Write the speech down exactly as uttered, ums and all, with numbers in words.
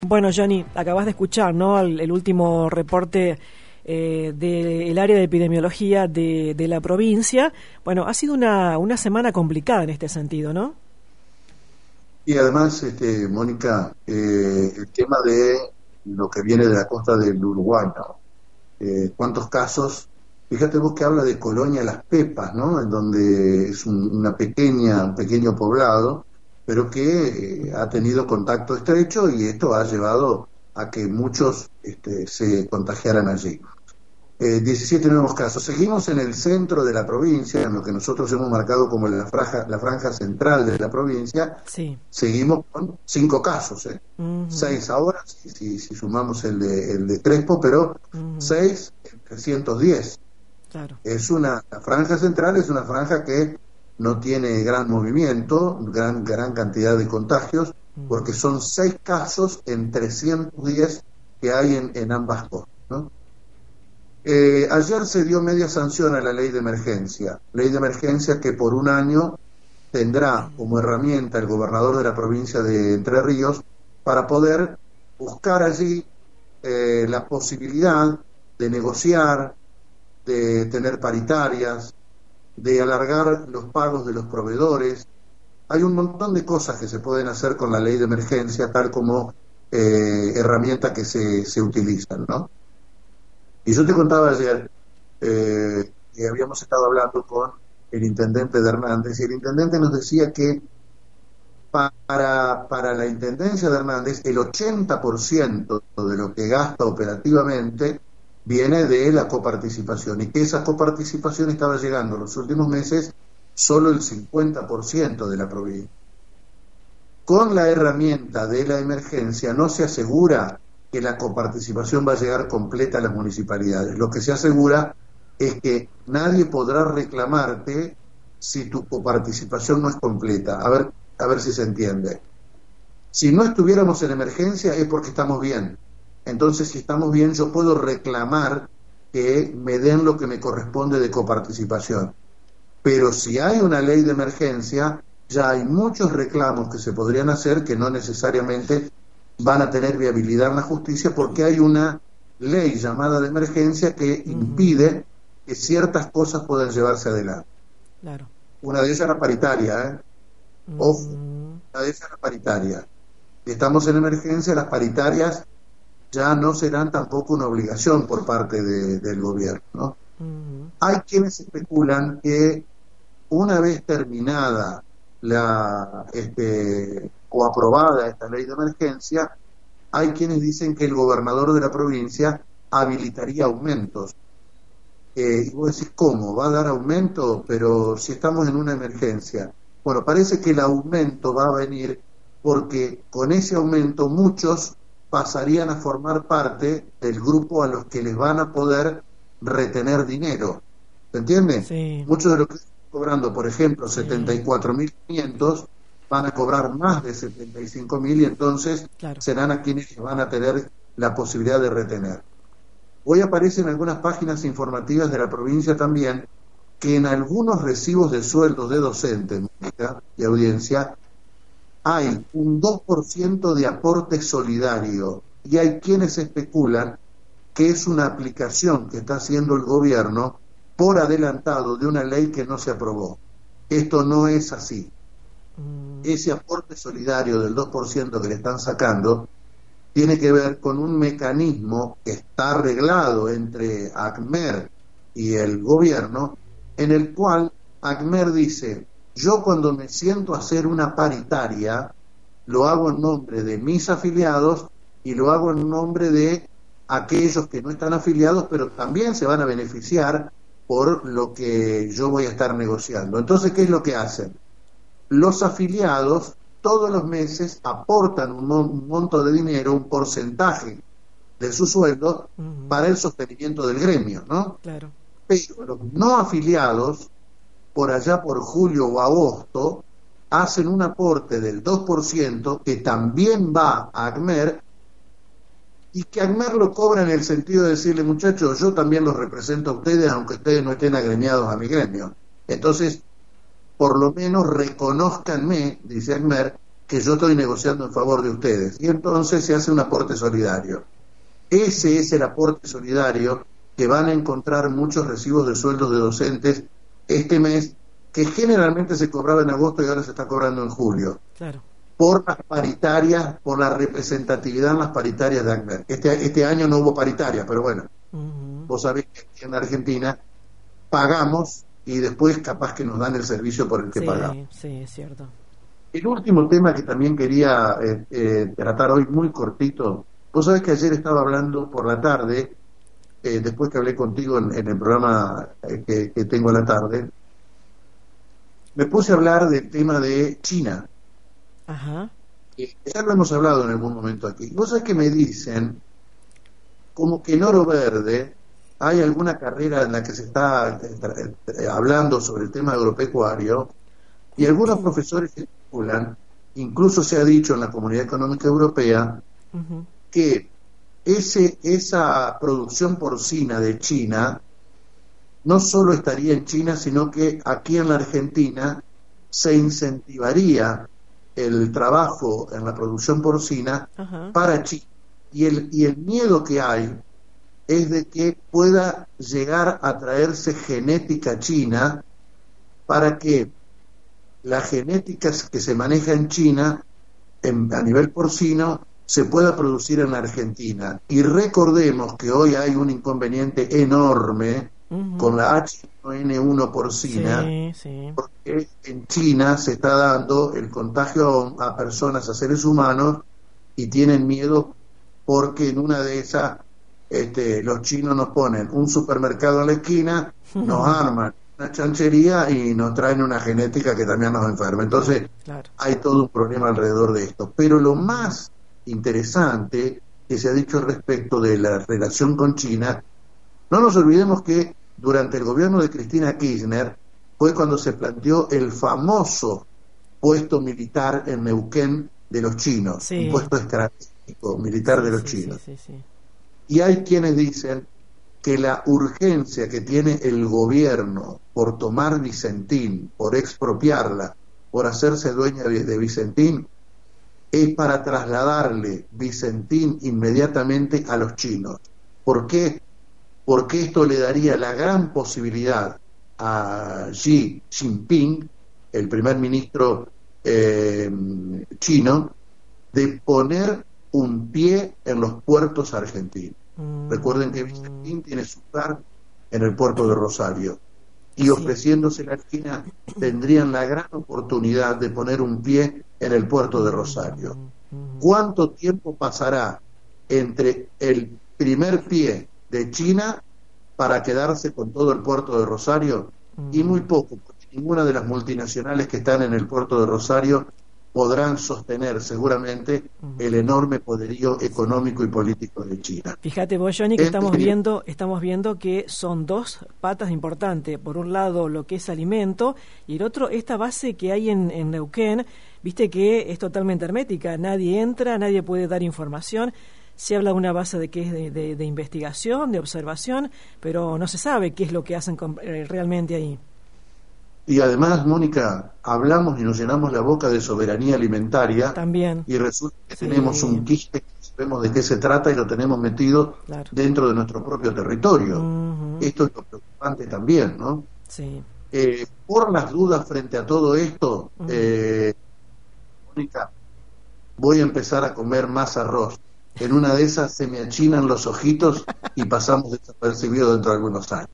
Bueno, Johnny, acabas de escuchar, ¿no? El, el último reporte eh, del área de epidemiología de, de la provincia. Bueno, ha sido una, una semana complicada en este sentido, ¿no? Y además, este, Mónica, eh, el tema de lo que viene de la costa del Uruguay, ¿no? Eh, ¿cuántos casos? Fíjate vos que habla de Colonia Las Pepas, ¿no? En donde es un, una pequeña, un pequeño poblado, pero que eh, ha tenido contacto estrecho y esto ha llevado a que muchos este, se contagiaran allí. Eh, diecisiete nuevos casos. Seguimos en el centro de la provincia, en lo que nosotros hemos marcado como la franja, la franja central de la provincia. Sí. Seguimos con cinco casos, ¿eh? Uh-huh. Seis ahora, si, si, si sumamos el de, el de Crespo, pero uh-huh. seis en trescientos diez. Claro. Es una, la franja central es una franja que no tiene gran movimiento, gran, gran cantidad de contagios, uh-huh. porque son seis casos en trescientos diez que hay en, en ambas costas, ¿no? Eh, ayer se dio media sanción a la ley de emergencia, ley de emergencia que por un año tendrá como herramienta el gobernador de la provincia de Entre Ríos para poder buscar allí eh, la posibilidad de negociar, de tener paritarias, de alargar los pagos de los proveedores. Hay un montón de cosas que se pueden hacer con la ley de emergencia tal como eh, herramienta que se, se utilizan, ¿no? Y yo te contaba ayer eh, que habíamos estado hablando con el intendente de Hernández y el intendente nos decía que para, para la intendencia de Hernández el ochenta por ciento de lo que gasta operativamente viene de la coparticipación y que esa coparticipación estaba llegando en los últimos meses solo el cincuenta por ciento de la provincia. Con la herramienta de la emergencia no se asegura que la coparticipación va a llegar completa a las municipalidades. Lo que se asegura es que nadie podrá reclamarte si tu coparticipación no es completa. A ver, a ver si se entiende. Si no estuviéramos en emergencia es porque estamos bien. Entonces, si estamos bien, yo puedo reclamar que me den lo que me corresponde de coparticipación. Pero si hay una ley de emergencia, ya hay muchos reclamos que se podrían hacer que no necesariamente van a tener viabilidad en la justicia porque hay una ley llamada de emergencia que uh-huh. impide que ciertas cosas puedan llevarse adelante. Claro. Una de ellas es la paritaria, ¿eh? Uh-huh. Ojo, una de ellas es la paritaria. Si estamos en emergencia, las paritarias ya no serán tampoco una obligación por parte de, del gobierno, ¿no? Uh-huh. Hay quienes especulan que una vez terminada la este o aprobada esta ley de emergencia, hay quienes dicen que el gobernador de la provincia habilitaría aumentos. Eh, y vos decís, ¿cómo? ¿Va a dar aumento? Pero si estamos en una emergencia. Bueno, parece que el aumento va a venir porque con ese aumento muchos pasarían a formar parte del grupo a los que les van a poder retener dinero. ¿Se entiende? Sí. Muchos de los que están cobrando, por ejemplo, setenta y cuatro mil quinientos van a cobrar más de setenta y cinco mil y entonces claro. serán a quienes van a tener la posibilidad de retener. Hoy aparecen algunas páginas informativas de la provincia también que en algunos recibos de sueldos de docentes y audiencia hay un dos por ciento de aporte solidario y hay quienes especulan que es una aplicación que está haciendo el gobierno por adelantado de una ley que no se aprobó. Esto no es así. Ese aporte solidario del dos por ciento que le están sacando tiene que ver con un mecanismo que está arreglado entre ACMER y el gobierno, en el cual ACMER dice, yo cuando me siento a hacer una paritaria, lo hago en nombre de mis afiliados y lo hago en nombre de aquellos que no están afiliados, pero también se van a beneficiar por lo que yo voy a estar negociando. Entonces, ¿qué es lo que hacen? Los afiliados todos los meses aportan un, un monto de dinero, un porcentaje de su sueldo uh-huh. para el sostenimiento del gremio, ¿no? Claro. Pero los no afiliados, por allá por julio o agosto, hacen un aporte del dos por ciento que también va a ACMER y que ACMER lo cobra en el sentido de decirle, muchachos, yo también los represento a ustedes aunque ustedes no estén agremiados a mi gremio. Entonces, por lo menos reconózcanme, dice ACMER, que yo estoy negociando en favor de ustedes. Y entonces se hace un aporte solidario. Ese es el aporte solidario que van a encontrar muchos recibos de sueldos de docentes este mes, que generalmente se cobraba en agosto y ahora se está cobrando en julio. Claro. Por las paritarias, por la representatividad en las paritarias de ACNER. Este, este año no hubo paritarias, pero bueno, uh-huh. Vos sabés que en Argentina pagamos y después capaz que nos dan el servicio por el que sí, pagamos. Sí, es cierto. El último tema que también quería eh, eh, tratar hoy muy cortito. Vos sabés que ayer estaba hablando por la tarde, eh, después que hablé contigo en, en el programa eh, que, que tengo a la tarde, me puse a hablar del tema de China. Ajá. Eh, ya lo hemos hablado en algún momento aquí. Vos sabés que me dicen como que en Oro Verde hay alguna carrera en la que se está eh, eh, hablando sobre el tema agropecuario y algunos profesores especulan, incluso se ha dicho en la Comunidad Económica Europea, uh-huh. que ese, esa producción porcina de China no solo estaría en China, sino que aquí en la Argentina se incentivaría el trabajo en la producción porcina uh-huh. para China. Y el, y el miedo que hay es de que pueda llegar a traerse genética china para que la genética que se maneja en China en, a nivel porcino se pueda producir en la Argentina. Y recordemos que hoy hay un inconveniente enorme uh-huh. con la H N uno porcina, sí, sí. porque en China se está dando el contagio a personas, a seres humanos, y tienen miedo porque en una de esas este, los chinos nos ponen un supermercado en la esquina, uh-huh. nos arman una chanchería y nos traen una genética que también nos enferma. Entonces claro. hay todo un problema alrededor de esto. Pero lo más interesante que se ha dicho al respecto de la relación con China, no nos olvidemos que durante el gobierno de Cristina Kirchner fue cuando se planteó el famoso puesto militar en Neuquén de los chinos, sí. un puesto estratégico militar sí, de los sí, chinos. Sí, sí, sí. Y hay quienes dicen que la urgencia que tiene el gobierno por tomar Vicentín, por expropiarla, por hacerse dueña de Vicentín, es para trasladarle Vicentín inmediatamente a los chinos. ¿Por qué? Porque esto le daría la gran posibilidad a Xi Jinping, el primer ministro eh, chino, de poner un pie en los puertos argentinos. Mm. Recuerden que Vicentín tiene su lugar en el puerto de Rosario. Y sí. ofreciéndose la China, tendrían la gran oportunidad de poner un pie en el puerto de Rosario. ¿Cuánto tiempo pasará entre el primer pie de China para quedarse con todo el puerto de Rosario? Y muy poco, porque ninguna de las multinacionales que están en el puerto de Rosario podrán sostener seguramente el enorme poderío económico y político de China. Fíjate vos, Johnny, que estamos viendo, estamos viendo que son dos patas importantes. Por un lado, lo que es alimento, y el otro, esta base que hay en, en Neuquén, viste que es totalmente hermética. Nadie entra, nadie puede dar información. Se habla de una base de que es de, de, de investigación, de observación, pero no se sabe qué es lo que hacen con, eh, realmente ahí. Y además, Mónica, hablamos y nos llenamos la boca de soberanía alimentaria. También. Y resulta que sí. tenemos un quiste, sabemos de qué se trata y lo tenemos metido claro. dentro de nuestro propio territorio. Uh-huh. Esto es lo preocupante también, ¿no? Sí. Eh, por las dudas frente a todo esto, uh-huh. eh, Mónica, voy a empezar a comer más arroz. En una de esas se me achinan los ojitos y pasamos desapercibidos dentro de algunos años.